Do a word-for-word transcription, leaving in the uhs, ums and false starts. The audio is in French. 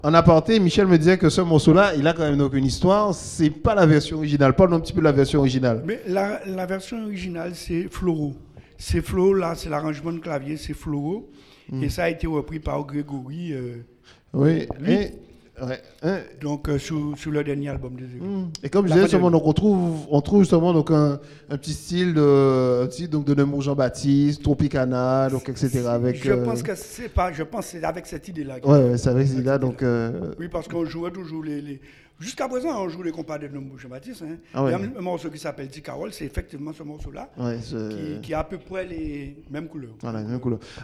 En aparté, Michel me disait que ce morceau-là, il a quand même donc une histoire. C'est pas la version originale. Parle un petit peu de la version originale. Mais la, la version originale, c'est Floro. C'est Floro, là, c'est l'arrangement de clavier, c'est Floro. Mm. Et ça a été repris par Grégory. Euh, oui. Et, ouais, hein. Donc, euh, sur, sur le dernier album des Aigles. Mm. Et comme je disais, justement, donc, on trouve, on trouve justement donc, un, un petit style de, un petit, donc, de Nemours Jean-Baptiste, Tropicana, donc, et cetera. Avec, je euh... pense que c'est pas, je pense que c'est avec cette idée-là. Oui, ouais, c'est avec cette idée-là. Donc, euh... Oui, parce qu'on jouait toujours les. les... Jusqu'à présent, on joue les compas de Nemours Jean-Baptiste. Hein. Ah, ouais. Il y a un morceau qui s'appelle Dick Carroll, c'est effectivement ce morceau-là ouais, qui, qui a à peu près les mêmes couleurs. Voilà, les mêmes couleurs.